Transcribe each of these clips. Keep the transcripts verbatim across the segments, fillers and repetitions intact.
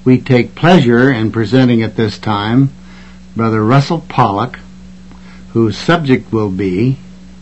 we take pleasure in presenting at this time Brother Russell Pollock, whose subject will be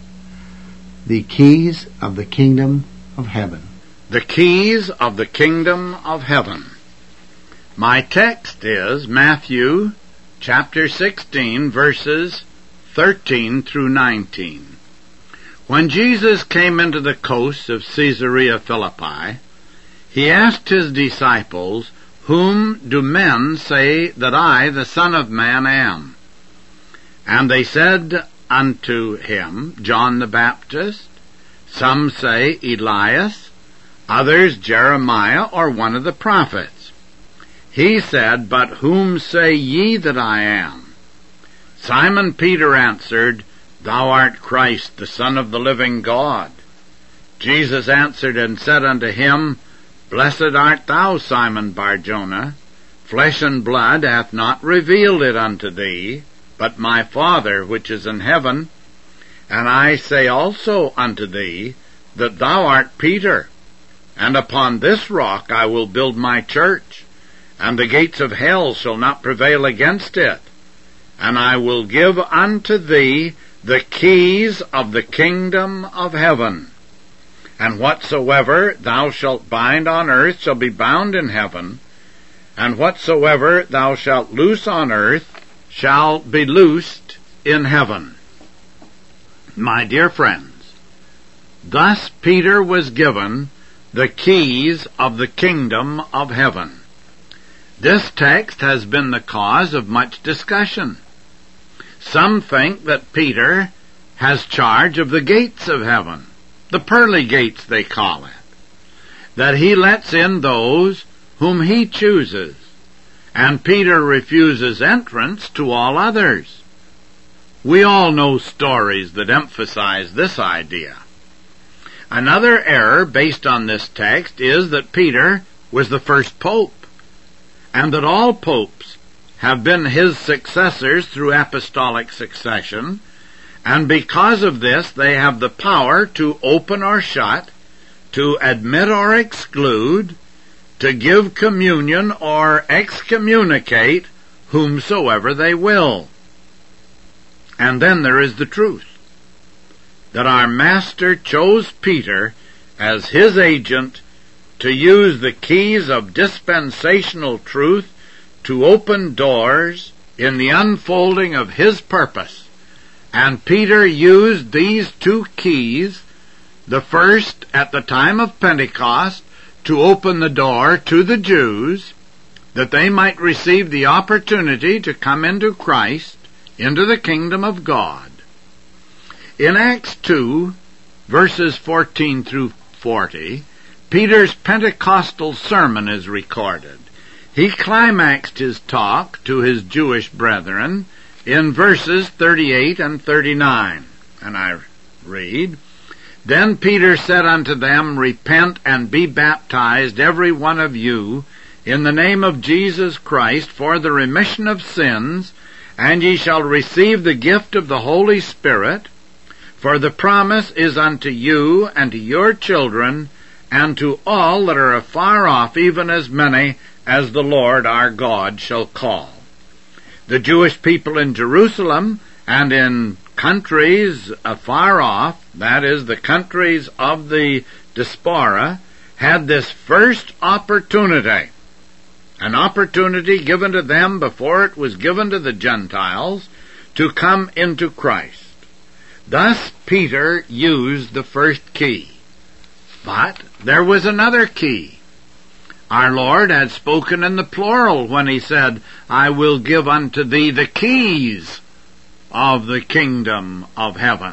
the keys of the kingdom of heaven. The keys of the kingdom of heaven. My text is Matthew chapter sixteen, verses thirteen through nineteen. When Jesus came into the coasts of Caesarea Philippi, he asked his disciples, "Whom do men say that I, the Son of Man, am?" And they said unto him, John the Baptist, some say Elias, others Jeremiah, or one of the prophets. He said, "But whom say ye that I am?" Simon Peter answered, "Thou art Christ, the Son of the living God." Jesus answered and said unto him, "Blessed art thou, Simon Bar-Jonah. Flesh and blood hath not revealed it unto thee, but my Father which is in heaven. And I say also unto thee, that thou art Peter, and upon this rock I will build my church, and the gates of hell shall not prevail against it. And I will give unto thee the keys of the kingdom of heaven. And whatsoever thou shalt bind on earth shall be bound in heaven, and whatsoever thou shalt loose on earth shall be loosed in heaven." My dear friends, thus Peter was given the keys of the kingdom of heaven. This text has been the cause of much discussion. Some think that Peter has charge of the gates of heaven, the pearly gates they call it, that he lets in those whom he chooses, and Peter refuses entrance to all others. We all know stories that emphasize this idea. Another error based on this text is that Peter was the first pope, and that all popes have been his successors through apostolic succession, and because of this they have the power to open or shut, to admit or exclude, to give communion or excommunicate whomsoever they will. And then there is the truth, that our Master chose Peter as his agent to use the keys of dispensational truth to open doors in the unfolding of his purpose. And Peter used these two keys, the first at the time of Pentecost, to open the door to the Jews, that they might receive the opportunity to come into Christ, into the kingdom of God. In Acts two, verses fourteen through forty, Peter's Pentecostal sermon is recorded. He climaxed his talk to his Jewish brethren in verses thirty-eight and thirty-nine, and I read, "Then Peter said unto them, Repent and be baptized every one of you in the name of Jesus Christ for the remission of sins, and ye shall receive the gift of the Holy Spirit, for the promise is unto you and to your children, and to all that are afar off, even as many as the Lord our God shall call." The Jewish people in Jerusalem and in countries afar off, that is, the countries of the diaspora, had this first opportunity, an opportunity given to them before it was given to the Gentiles, to come into Christ. Thus Peter used the first key. But there was another key. Our Lord had spoken in the plural when he said, "I will give unto thee the keys of the kingdom of heaven."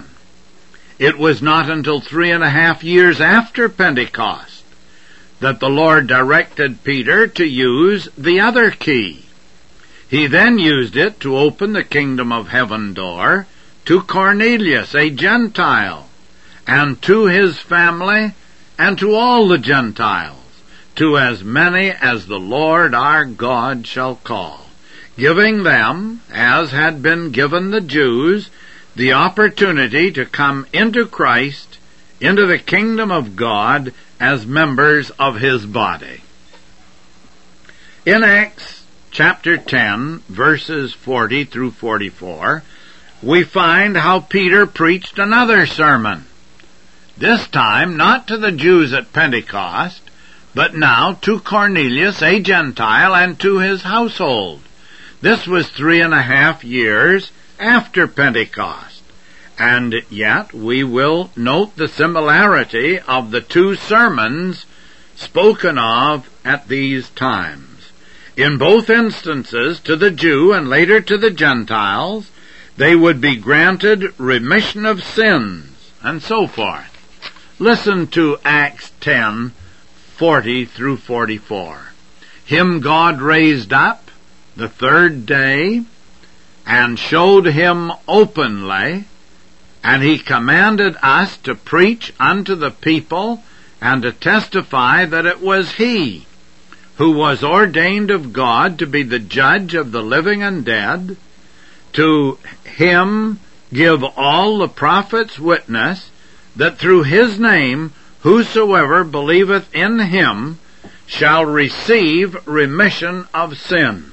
It was not until three and a half years after Pentecost that the Lord directed Peter to use the other key. He then used it to open the kingdom of heaven door to Cornelius, a Gentile, and to his family, and to all the Gentiles, to as many as the Lord our God shall call, giving them, as had been given the Jews, the opportunity to come into Christ, into the kingdom of God, as members of his body. In Acts chapter ten, verses forty through forty-four, we find how Peter preached another sermon. This time not to the Jews at Pentecost, but now to Cornelius, a Gentile, and to his household. This was three and a half years after Pentecost, and yet we will note the similarity of the two sermons spoken of at these times. In both instances, to the Jew and later to the Gentiles, they would be granted remission of sins, and so forth. Listen to Acts ten, forty through forty-four. Him God raised up the third day, and showed him openly, and he commanded us to preach unto the people, and to testify that it was he who was ordained of God to be the judge of the living and dead. To him give all the prophets witness, that through his name whosoever believeth in him shall receive remission of sins.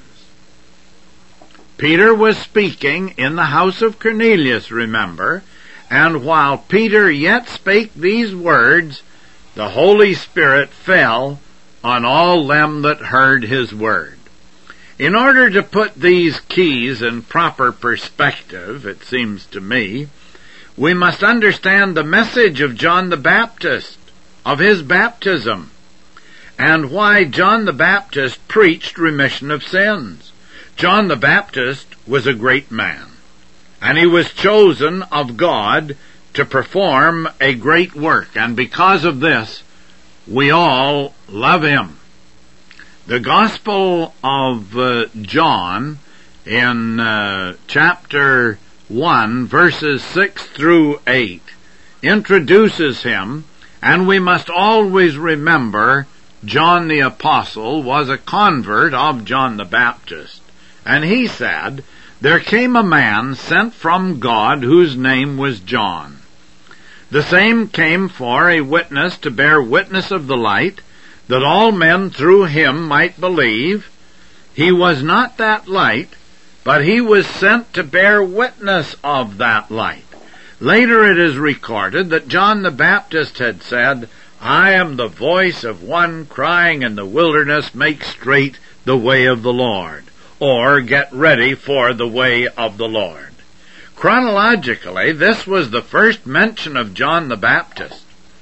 Peter was speaking in the house of Cornelius, remember, and while Peter yet spake these words, the Holy Spirit fell on all them that heard his word. In order to put these keys in proper perspective, it seems to me, we must understand the message of John the Baptist, of his baptism, and why John the Baptist preached remission of sins. John the Baptist was a great man, and he was chosen of God to perform a great work, and because of this, we all love him. The Gospel of uh, John in uh, chapter one, verses six through eight, introduces him, and we must always remember John the Apostle was a convert of John the Baptist. And he said, "There came a man sent from God whose name was John. The same came for a witness to bear witness of the light, that all men through him might believe. He was not that light, but he was sent to bear witness of that light." Later it is recorded that John the Baptist had said, "I am the voice of one crying in the wilderness, make straight the way of the Lord," or get ready for the way of the Lord. Chronologically, this was the first mention of John the Baptist.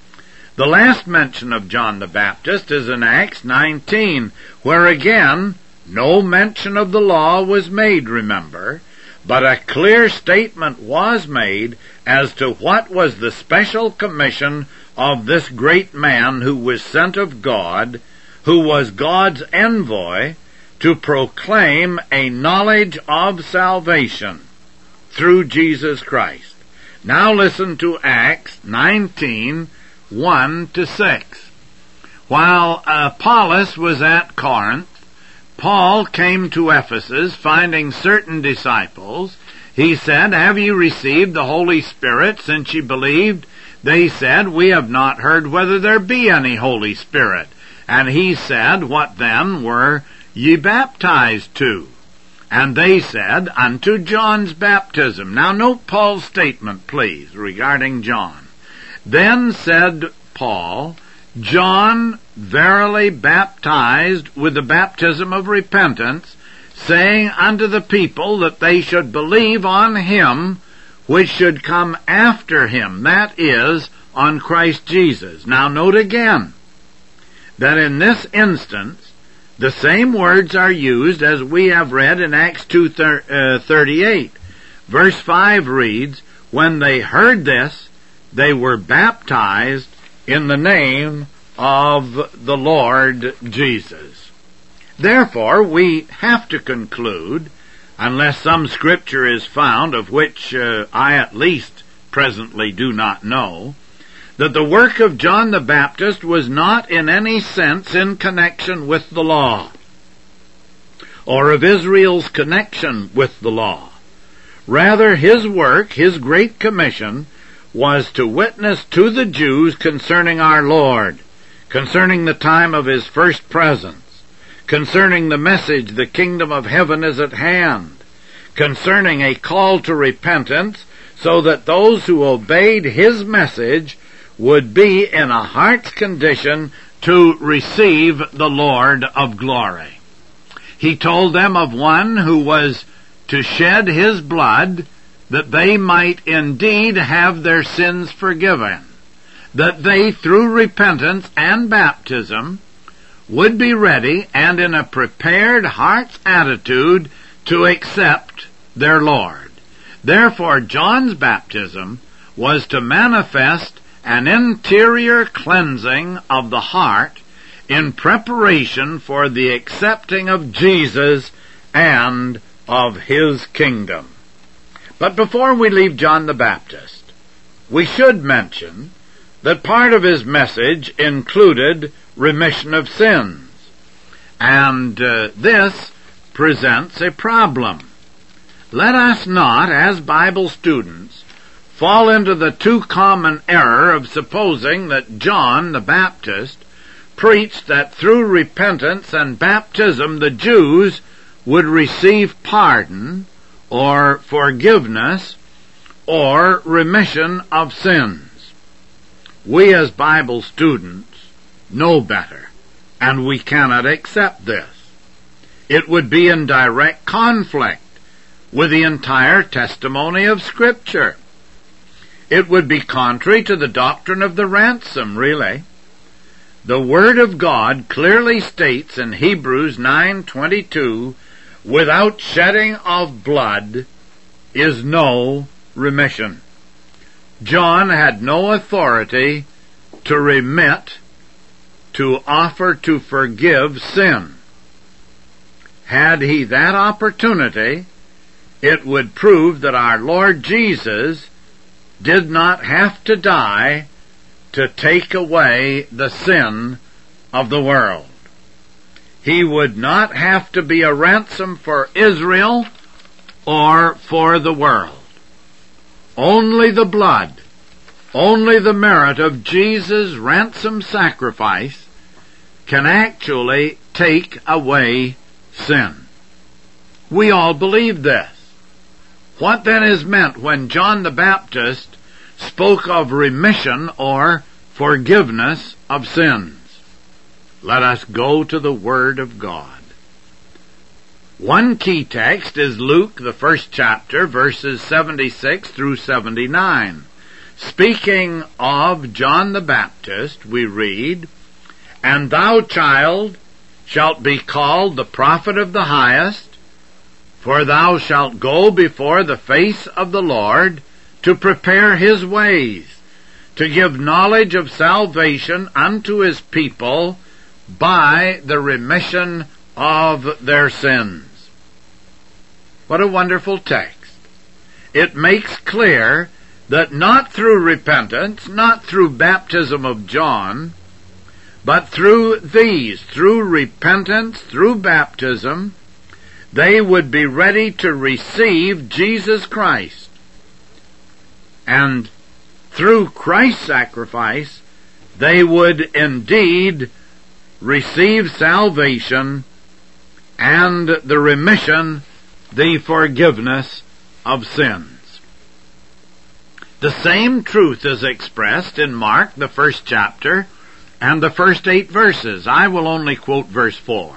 The last mention of John the Baptist is in Acts nineteen, where again, no mention of the law was made, remember, but a clear statement was made as to what was the special commission of this great man who was sent of God, who was God's envoy, to proclaim a knowledge of salvation through Jesus Christ. Now listen to Acts nineteen, one to six. While Apollos was at Corinth, Paul came to Ephesus, finding certain disciples. He said, "Have ye received the Holy Spirit since ye believed?" They said, "We have not heard whether there be any Holy Spirit." And he said, "What then were ye baptized to?" And they said, "Unto John's baptism." Now note Paul's statement, please, regarding John. Then said Paul, "John verily baptized with the baptism of repentance, saying unto the people that they should believe on him which should come after him, that is, on Christ Jesus." Now note again that in this instance, the same words are used as we have read in Acts two thirty-eight. Verse five reads, "When they heard this, they were baptized in the name of the Lord Jesus." Therefore, we have to conclude, unless some scripture is found of which uh, I at least presently do not know, that the work of John the Baptist was not in any sense in connection with the law, or of Israel's connection with the law. Rather, his work, his great commission, was to witness to the Jews concerning our Lord, concerning the time of his first presence, concerning the message, the kingdom of heaven is at hand, concerning a call to repentance, so that those who obeyed his message would be in a heart's condition to receive the Lord of glory. He told them of one who was to shed his blood that they might indeed have their sins forgiven, that they, through repentance and baptism, would be ready and in a prepared heart's attitude to accept their Lord. Therefore, John's baptism was to manifest an interior cleansing of the heart in preparation for the accepting of Jesus and of his kingdom. But before we leave John the Baptist, we should mention that part of his message included remission of sins. And uh, this presents a problem. Let us not, as Bible students, fall into the too common error of supposing that John the Baptist preached that through repentance and baptism the Jews would receive pardon or forgiveness or remission of sins. We as Bible students know better, and we cannot accept this. It would be in direct conflict with the entire testimony of Scripture. It would be contrary to the doctrine of the ransom, really. The Word of God clearly states in Hebrews nine twenty-two, without shedding of blood is no remission. John had no authority to remit, to offer to forgive sin. Had he that opportunity, it would prove that our Lord Jesus did not have to die to take away the sin of the world. He would not have to be a ransom for Israel or for the world. Only the blood, only the merit of Jesus' ransom sacrifice can actually take away sin. We all believe this. What then is meant when John the Baptist spoke of remission or forgiveness of sins? Let us go to the Word of God. One key text is Luke, the first chapter, verses seventy-six through seventy-nine. Speaking of John the Baptist, we read, "And thou, child, shalt be called the prophet of the highest, for thou shalt go before the face of the Lord to prepare his ways, to give knowledge of salvation unto his people by the remission of their sins." What a wonderful text. It makes clear that not through repentance, not through baptism of John, but through these, through repentance, through baptism, they would be ready to receive Jesus Christ. And through Christ's sacrifice, they would indeed receive salvation and the remission, the forgiveness of sins. The same truth is expressed in Mark, the first chapter, and the first eight verses. I will only quote verse four.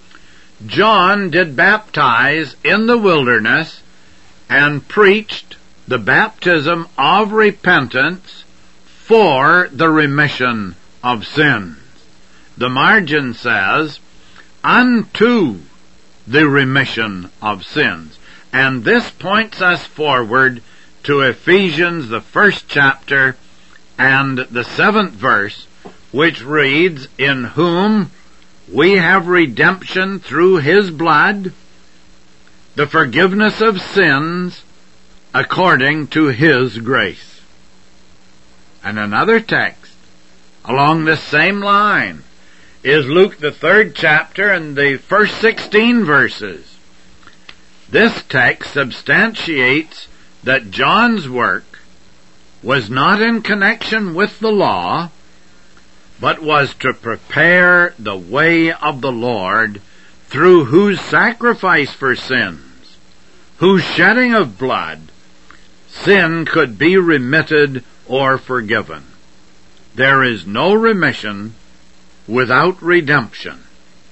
"John did baptize in the wilderness, and preached the baptism of repentance for the remission of sins." The margin says, "unto the remission of sins." And this points us forward to Ephesians, the first chapter, and the seventh verse, which reads, "In whom we have redemption through his blood, the forgiveness of sins according to his grace." And another text along this same line is Luke, the third chapter, and the first sixteen verses. This text substantiates that John's work was not in connection with the law, but was to prepare the way of the Lord through whose sacrifice for sins, whose shedding of blood, sin could be remitted or forgiven. There is no remission without redemption.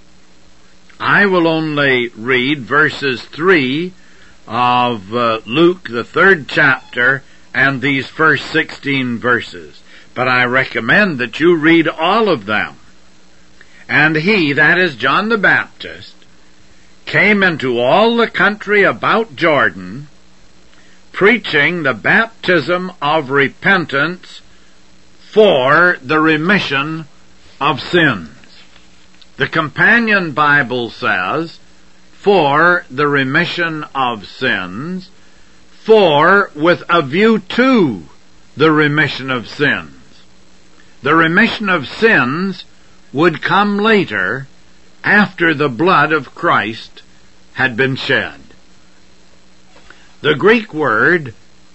I will only read verses three of uh, Luke, the third chapter, and these first sixteen verses. But I recommend that you read all of them. And he, that is John the Baptist, came into all the country about Jordan, preaching the baptism of repentance for the remission of sins. The Companion Bible says, for the remission of sins, for with a view to the remission of sins. The remission of sins would come later, after the blood of Christ had been shed. The Greek word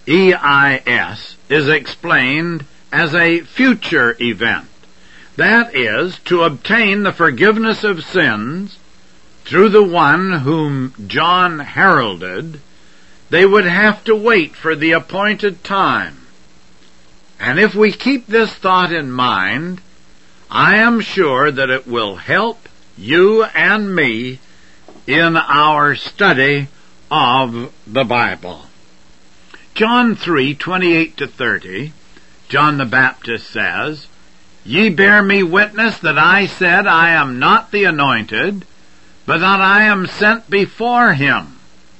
eis is explained as a future event. That is, to obtain the forgiveness of sins through the one whom John heralded, they would have to wait for the appointed time. And if we keep this thought in mind, I am sure that it will help you and me in our study of the Bible. John three, twenty-eight to thirty, John the Baptist says, Ye bear me witness that I said, I am not the anointed, but that I am sent before him.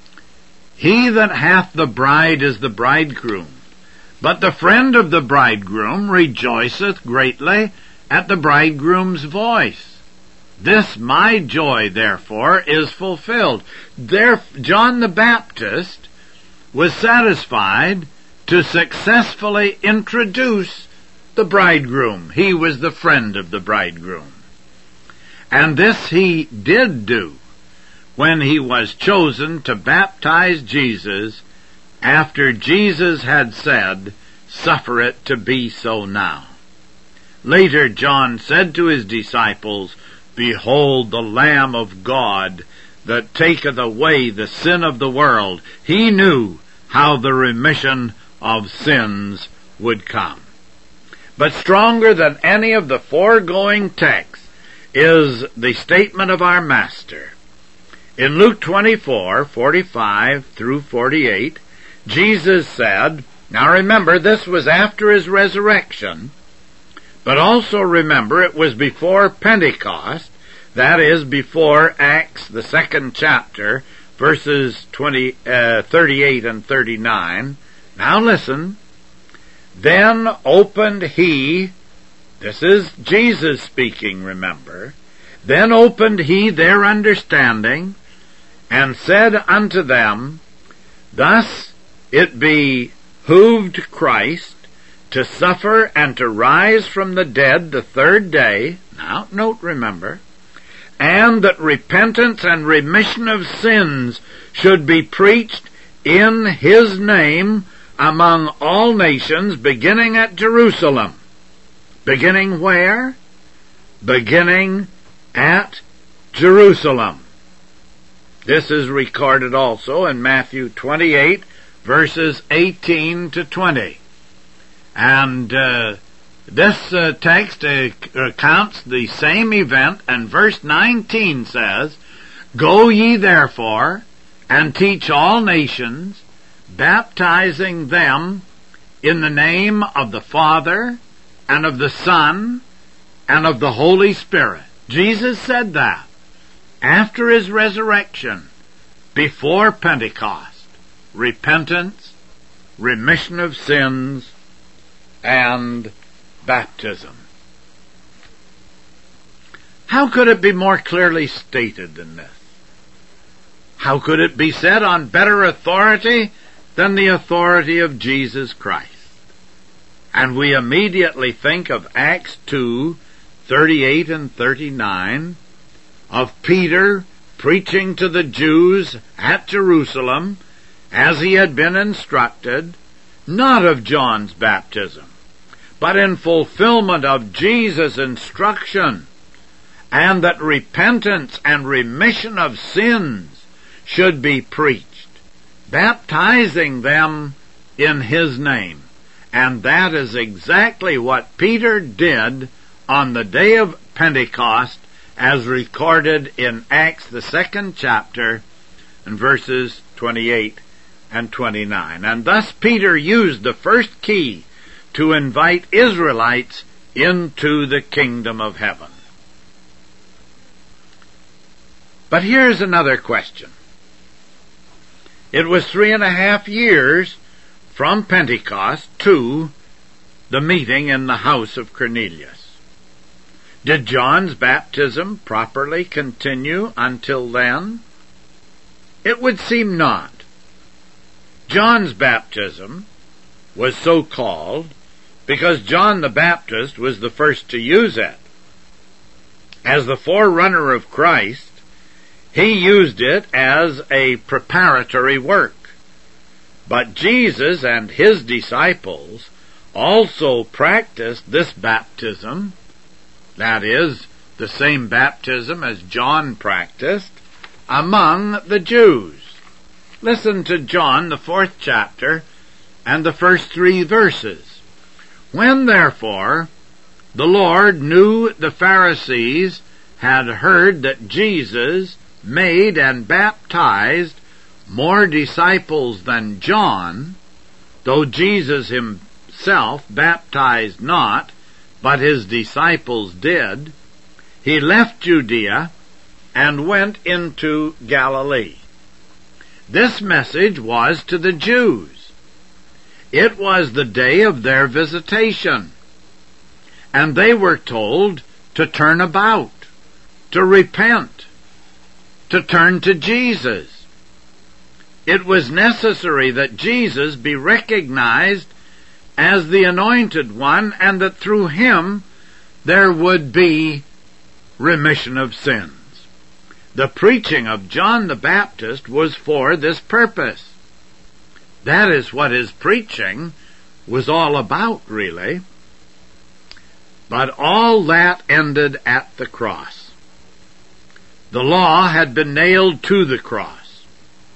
He that hath the bride is the bridegroom, but the friend of the bridegroom rejoiceth greatly at the bridegroom's voice. This my joy, therefore, is fulfilled. There, John the Baptist was satisfied to successfully introduce the bridegroom. He was the friend of the bridegroom. And this he did do when he was chosen to baptize Jesus, after Jesus had said, Suffer it to be so now. Later John said to his disciples, Behold the Lamb of God that taketh away the sin of the world. He knew how the remission of sins would come. But stronger than any of the foregoing texts is the statement of our Master. In Luke twenty-four, forty-five through forty-eight, Jesus said, now remember, this was after his resurrection, but also remember it was before Pentecost, that is, before Acts, the second chapter, verses twenty, uh, thirty-eight and thirty-nine. Now listen. Then opened he, this is Jesus speaking, remember, then opened he their understanding, and said unto them, Thus it behooved Christ to suffer and to rise from the dead the third day, now note, remember, and that repentance and remission of sins should be preached in his name among all nations, beginning at Jerusalem. Beginning where? Beginning at Jerusalem. This is recorded also in Matthew twenty-eight, verses eighteen to twenty. And uh, this uh, text uh, accounts the same event, and verse nineteen says, Go ye therefore, and teach all nations, baptizing them in the name of the Father, and of the Son, and of the Holy Spirit. Jesus said that after his resurrection, before Pentecost. Repentance, remission of sins, and baptism. How could it be more clearly stated than this? How could it be said on better authority than the authority of Jesus Christ? And we immediately think of Acts two, thirty-eight and thirty-nine, of Peter preaching to the Jews at Jerusalem as he had been instructed, not of John's baptism, but in fulfillment of Jesus' instruction and that repentance and remission of sins should be preached, baptizing them in His name. And that is exactly what Peter did on the day of Pentecost, as recorded in Acts, the second chapter, and verses twenty-eight and twenty-nine. And thus Peter used the first key to invite Israelites into the kingdom of heaven. But here's another question. It was three and a half years from Pentecost to the meeting in the house of Cornelius. Did John's baptism properly continue until then? It would seem not. John's baptism was so called because John the Baptist was the first to use it. As the forerunner of Christ, he used it as a preparatory work. But Jesus and His disciples also practiced this baptism, that is, the same baptism as John practiced, among the Jews. Listen to John, the fourth chapter, and the first three verses. When, therefore, the Lord knew the Pharisees had heard that Jesus made and baptized more disciples than John, though Jesus Himself baptized not, but His disciples did, He left Judea and went into Galilee. This message was to the Jews. It was the day of their visitation, and they were told to turn about, to repent, to turn to Jesus. It was necessary that Jesus be recognized as the Anointed One, and that through Him there would be remission of sins. The preaching of John the Baptist was for this purpose. That is what his preaching was all about, really. But all that ended at the cross. The law had been nailed to the cross.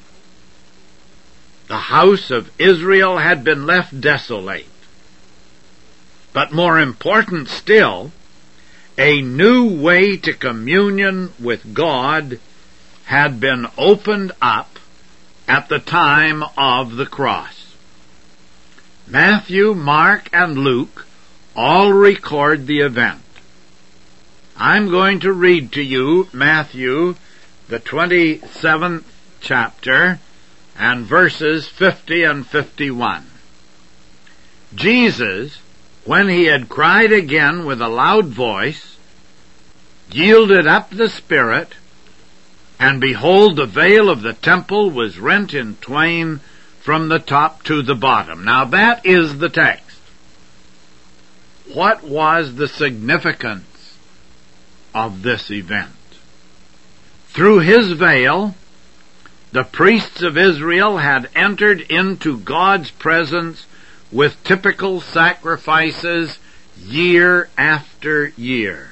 The house of Israel had been left desolate. But more important still, a new way to communion with God had been opened up at the time of the cross. Matthew, Mark, and Luke all record the event. I'm going to read to you Matthew, the twenty-seventh chapter, and verses fifty and fifty-one. Jesus, when He had cried again with a loud voice, yielded up the Spirit, and behold, the veil of the temple was rent in twain from the top to the bottom. Now that is the text. What was the significance of this event? Through His veil, the priests of Israel had entered into God's presence with typical sacrifices year after year.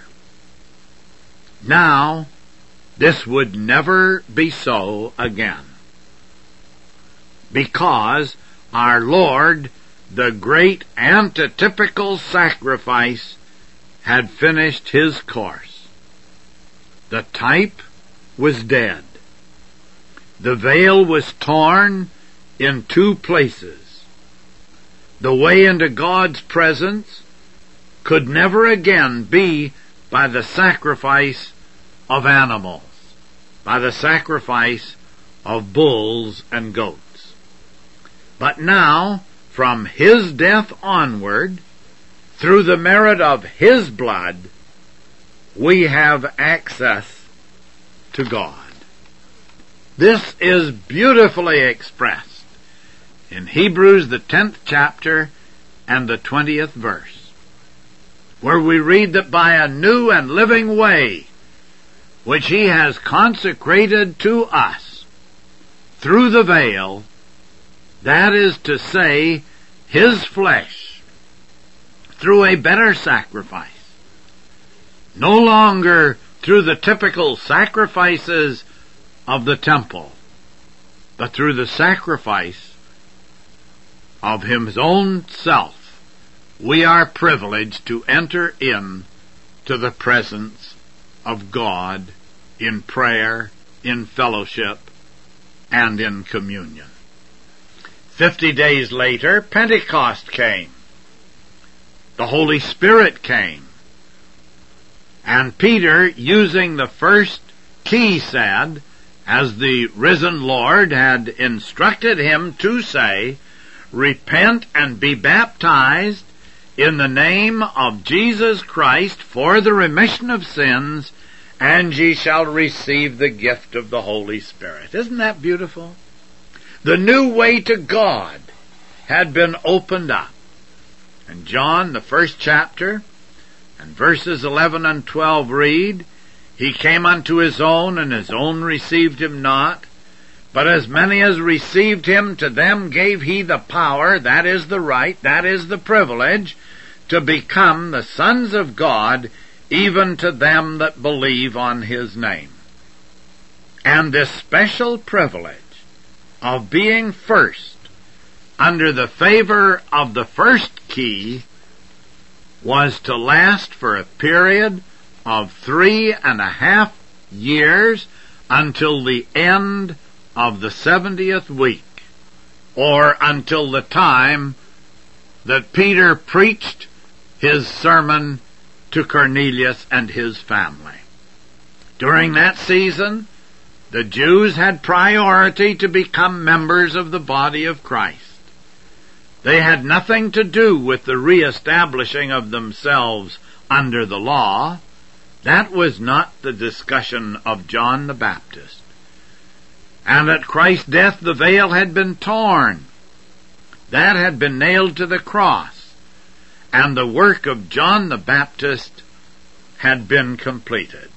Now, this would never be so again, because our Lord, the great antitypical sacrifice, had finished His course. The type was dead. The veil was torn in two places. The way into God's presence could never again be by the sacrifice of animals, by the sacrifice of bulls and goats. But now, from His death onward, through the merit of His blood, we have access to God. This is beautifully expressed in Hebrews, the tenth chapter and the twentieth verse, where we read that by a new and living way, which He has consecrated to us through the veil, that is to say, His flesh, through a better sacrifice, no longer through the typical sacrifices of the temple, but through the sacrifice of his own self, we are privileged to enter in to the presence of God in prayer, in fellowship, and in communion. Fifty days later, Pentecost came. The Holy Spirit came. And Peter, using the first key, said, as the risen Lord had instructed him to say, "Repent and be baptized in the name of Jesus Christ for the remission of sins, and ye shall receive the gift of the Holy Spirit." Isn't that beautiful? The new way to God had been opened up. And John, the first chapter, and verses eleven and twelve read, "He came unto his own, and his own received him not. But as many as received him, to them gave he the power," that is the right, that is the privilege, "to become the sons of God, even to them that believe on his name." And this special privilege of being first under the favor of the first key was to last for a period of three and a half years until the end of the seventieth week, or until the time that Peter preached his sermon to Cornelius and his family. During that season, the Jews had priority to become members of the body of Christ. They had nothing to do with the reestablishing of themselves under the law. That was not the discussion of John the Baptist. And at Christ's death the veil had been torn. That had been nailed to the cross. And the work of John the Baptist had been completed.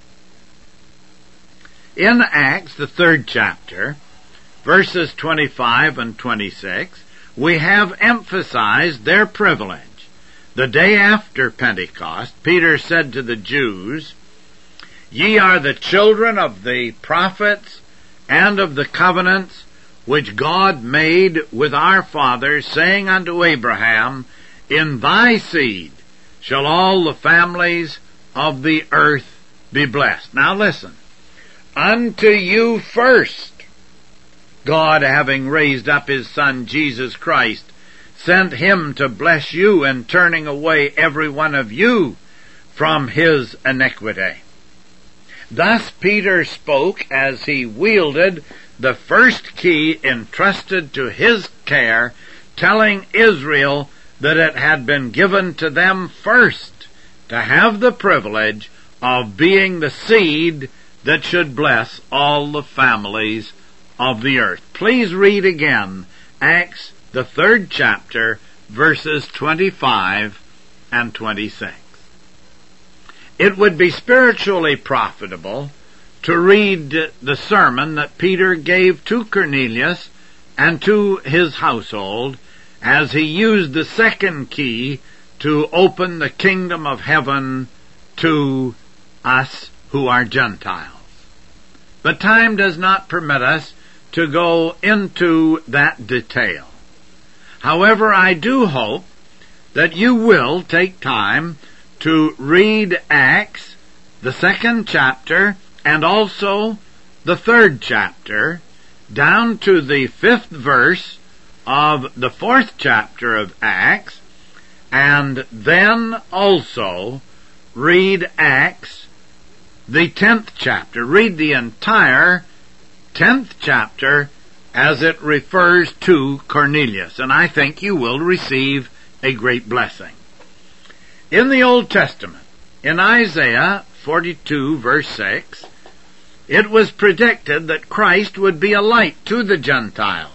In Acts, the third chapter, verses twenty-five and twenty-six, we have emphasized their privilege. The day after Pentecost, Peter said to the Jews, "Ye are the children of the prophets and of the covenants which God made with our fathers, saying unto Abraham, In thy seed shall all the families of the earth be blessed." Now listen. Unto you first, God, having raised up his Son Jesus Christ, sent him to bless you in turning away every one of you from his iniquity. Thus Peter spoke as he wielded the first key entrusted to his care, telling Israel that it had been given to them first to have the privilege of being the seed that should bless all the families of the earth. Please read again Acts, the third chapter, verses twenty-five and twenty-six. It would be spiritually profitable to read the sermon that Peter gave to Cornelius and to his household as he used the second key to open the kingdom of heaven to us who are Gentiles. But time does not permit us to go into that detail. However, I do hope that you will take time to read Acts, the second chapter, and also the third chapter, down to the fifth verse of the fourth chapter of Acts, and then also read Acts, the tenth chapter. Read the entire tenth chapter as it refers to Cornelius, and I think you will receive a great blessing. In the Old Testament, in Isaiah forty-two, verse six, it was predicted that Christ would be a light to the Gentiles.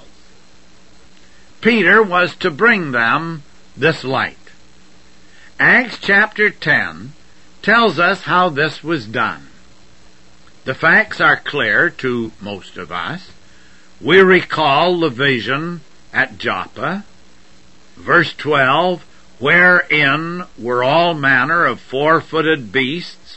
Peter was to bring them this light. Acts chapter ten tells us how this was done. The facts are clear to most of us. We recall the vision at Joppa. Verse twelve, wherein were all manner of four-footed beasts,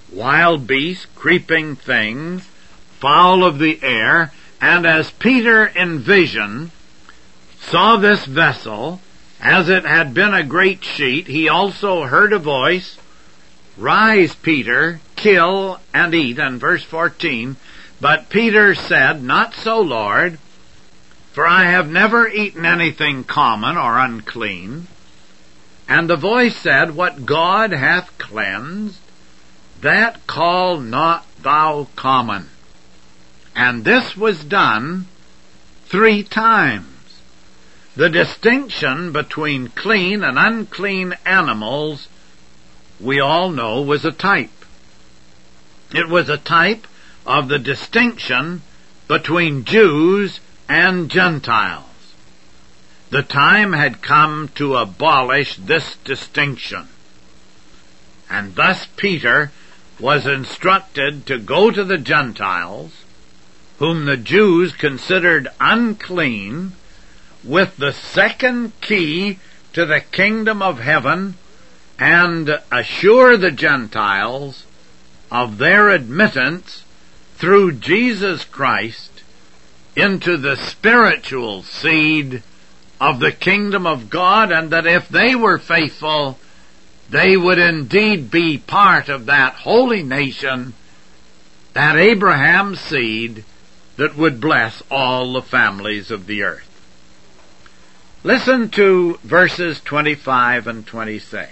wild beasts, creeping things, fowl of the air. And as Peter in vision saw this vessel, as it had been a great sheet, he also heard a voice, Rise, Peter, kill and eat. And verse fourteen, But Peter said, Not so, Lord, for I have never eaten anything common or unclean. And the voice said, What God hath cleansed, that call not thou common. And this was done three times. The distinction between clean and unclean animals, we all know, was a type. It was a type of the distinction between Jews and Gentiles. The time had come to abolish this distinction. And thus Peter was instructed to go to the Gentiles, whom the Jews considered unclean, with the second key to the kingdom of heaven, and assure the Gentiles of their admittance through Jesus Christ into the spiritual seed of the kingdom of God, and that if they were faithful, they would indeed be part of that holy nation, that Abraham's seed that would bless all the families of the earth. Listen to verses twenty-five and twenty-six.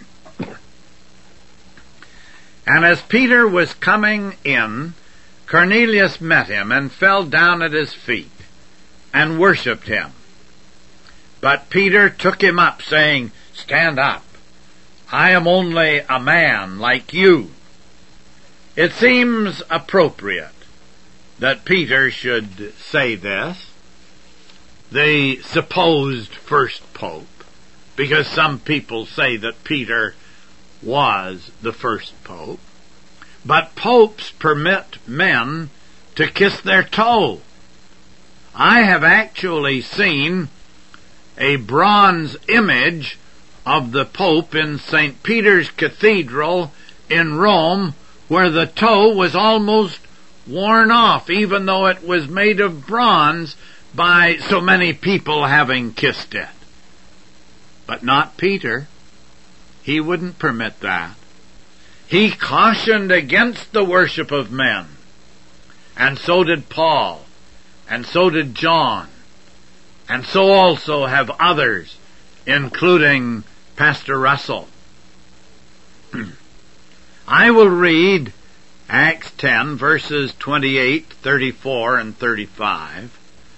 And as Peter was coming in, Cornelius met him and fell down at his feet and worshipped him. But Peter took him up, saying, Stand up. I am only a man like you. It seems appropriate that Peter should say this, the supposed first pope, because some people say that Peter was the first pope. But popes permit men to kiss their toe. I have actually seen a bronze image of the Pope in Saint Peter's Cathedral in Rome, where the toe was almost worn off, even though it was made of bronze, by so many people having kissed it. But not Peter. He wouldn't permit that. He cautioned against the worship of men. And so did Paul. And so did John. And so also have others, including Pastor Russell. I will read Acts ten, verses twenty-eight, thirty-four, and thirty-five.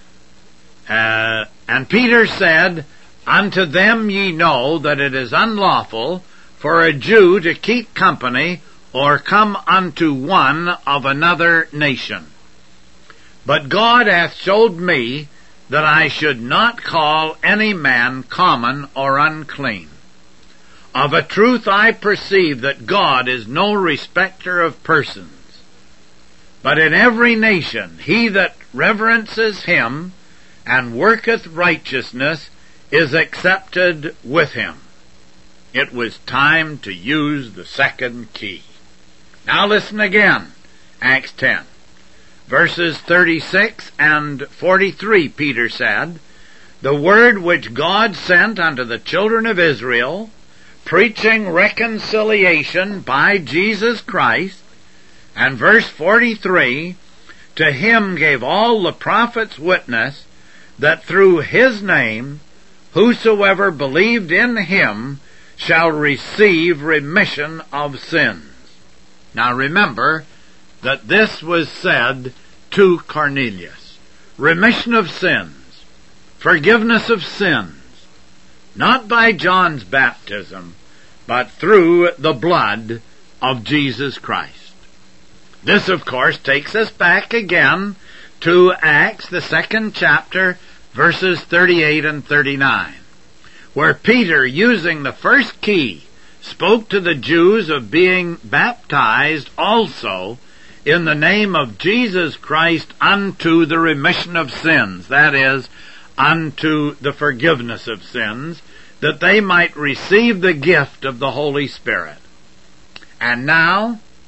Uh, and Peter said, Unto them ye know that it is unlawful for a Jew to keep company or come unto one of another nation. But God hath showed me that I should not call any man common or unclean. Of a truth I perceive that God is no respecter of persons. But in every nation he that reverences him and worketh righteousness is accepted with him. It was time to use the second key. Now listen again, Acts ten. Verses thirty-six and forty-three, Peter said, The word which God sent unto the children of Israel, preaching reconciliation by Jesus Christ. And verse forty-three, To him gave all the prophets witness that through his name whosoever believed in him shall receive remission of sins. Now remember that this was said to Cornelius. Remission of sins, forgiveness of sins, not by John's baptism, but through the blood of Jesus Christ. This, of course, takes us back again to Acts, the second chapter, verses thirty-eight and thirty-nine, where Peter, using the first key, spoke to the Jews of being baptized also in the name of Jesus Christ unto the remission of sins, that is, unto the forgiveness of sins, that they might receive the gift of the Holy Spirit. And now,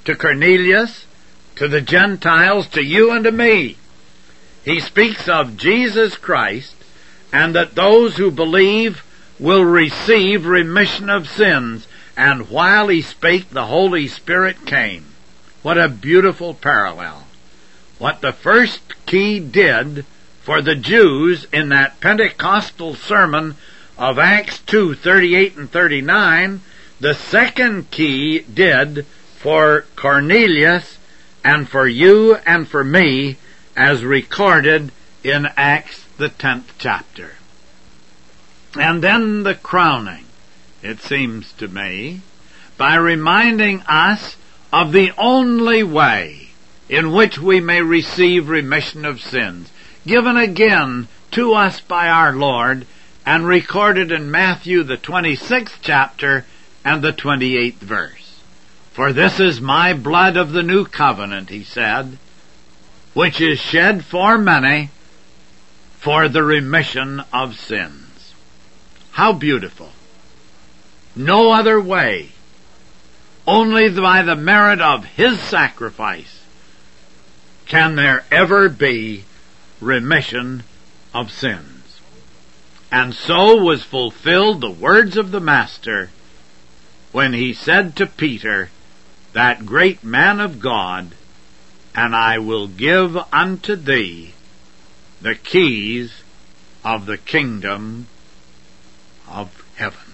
to Cornelius, to the Gentiles, to you and to me. He speaks of Jesus Christ, and that those who believe will receive remission of sins. And while he spake, the Holy Spirit came. What a beautiful parallel. What the first key did for the Jews in that Pentecostal sermon of Acts two, thirty-eight and thirty-nine, the second key did for Cornelius and for you and for me, as recorded in Acts the tenth chapter. And then the crowning, it seems to me, by reminding us of the only way in which we may receive remission of sins, given again to us by our Lord, and recorded in Matthew the twenty-sixth chapter and the twenty-eighth verse. For this is my blood of the new covenant, he said, which is shed for many for the remission of sins. How beautiful. No other way. Only by the merit of his sacrifice can there ever be remission of sins. And so was fulfilled the words of the Master when he said to Peter, that great man of God, and I will give unto thee the keys of the kingdom of heaven.